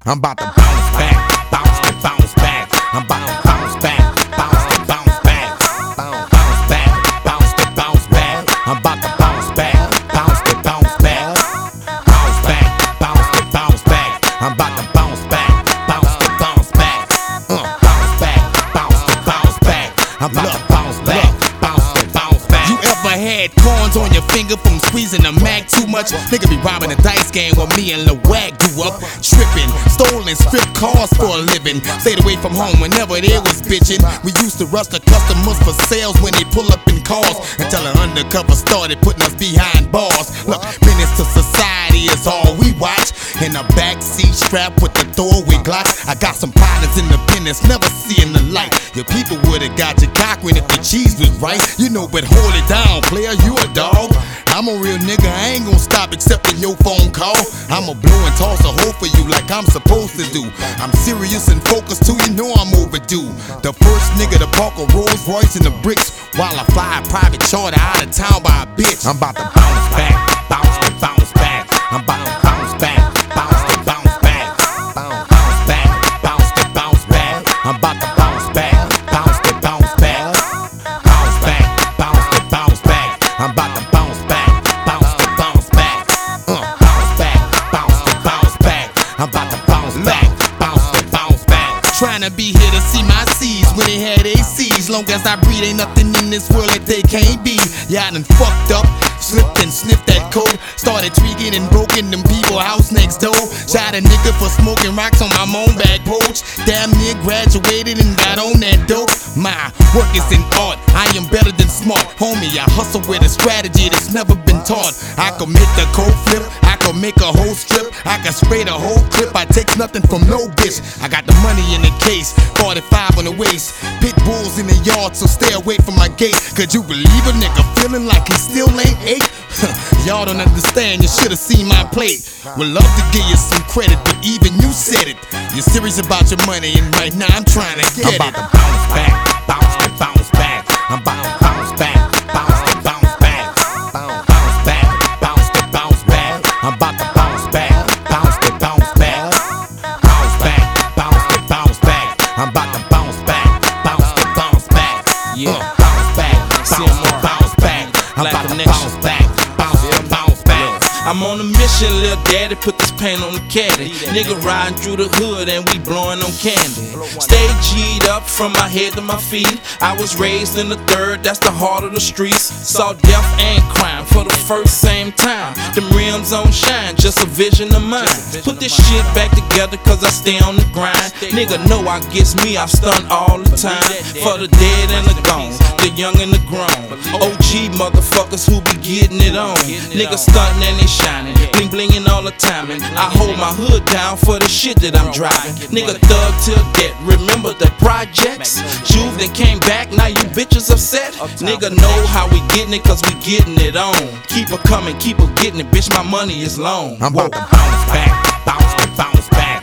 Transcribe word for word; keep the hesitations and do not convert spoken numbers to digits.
I'm about to bounce back, bounce to bounce back. I'm about to bounce back, bounce to bounce back. Bounce, bounce back, bounce to bounce back. I'm about to bounce back, bounce to bounce back. Bounce back, bounce to bounce back. I'm about to bounce back, bounce to bounce back. Uh, bounce back, bounce to bounce back. I'm about to bounce back, bounce to bounce back. You ever had corns on your finger from squeezing the Mac too much? Nigga be robbing a dice game where me and Lil Wag grew up. Tripping, stolen, stripped cars for a living. Stayed away from home whenever they was bitching. We used to rush the customers for sales when they pull up in cars, until an undercover started putting us behind bars. Look, menace to society is all we watch. In a backseat strap with the throwaway Glock. I got some partners independence, never seeing the light. Your people would've got you cockering if the cheese was right. You know, but hold it down, player, you a dog. I'm a real nigga, I ain't gon' stop accepting your phone call. I'ma blow and toss a hole for you like I'm supposed to do. I'm serious and focused too, you know I'm overdue. The first nigga to park a Rolls Royce in the bricks while I fly a private charter out of town by a bitch. I'm about to bounce back, bounce to bounce back. I'm about to bounce back, bounce to bounce back. Bounce, bounce back, bounce to bounce back. I'm about to bounce back, bounce to bounce back. Bounce back, bounce to bounce back. I'm about to bounce back, bounce to bounce back. Uh, bounce back, bounce to bounce back. I'm about to bounce back, bounce to bounce back. Trying to be here to see my C's when they had A C's. Long as I breathe, ain't nothing in this world that they can't be. Yeah, I done fucked up, slipped and sniffed that coke. Started tweaking and broken them people house next door. Shot a nigga for smoking rocks on my moan bag porch. Damn near graduated and got on that dope. My work is in art, I am better than smart. Homie, I hustle with a strategy that's never been taught. I can make the coke flip, I can make a whole strip, I can spray the whole clip. I take nothing from no bitch. I got the money in the case, forty-five on the waist. Pit bulls in the yard, so stay away from my gate. Could you believe a nigga feeling like he still ain't eight? Y'all don't understand, you should've seen my plate. Would love to give you some credit, but even you said it. You're serious about your money, and right now I'm trying to get it. I'm about to bounce back, bounce to bounce back. I'm about to bounce back, bounce to bounce back. Bounce, bounce back, bounce to bounce back. I'm about to bounce back, bounce to bounce back. Bounce back, bounce to bounce back. I'm about to bounce back, bounce to bounce back. Yeah, uh, bounce back, bounce to bounce back. I'm about to bounce back, bounce to bounce back. I'm on a mission, little daddy, put this paint on the caddy. Nigga riding through the hood and we blowing on candy. Stay G'd up from my head to my feet. I was raised in the third, that's the heart of the streets. Saw death and crime for the first same time. Them rims on shine, just a vision of mine. Put this shit back together cause I stay on the grind. Nigga know I gets me, I stun all the time. For the dead and the gone, the young and the grown. O G motherfuckers who be getting it on. Niggas stunting and they shining, bling blinging all the time. And I hold my hood down for the shit that I'm driving. Nigga thug till death, remember the projects? Juve that came back, now you bitches upset. Nigga know how we getting it cause we getting it on. Keep her coming, keep her getting it, bitch, my money is long. I'm about to bounce back, bounce to bounce back.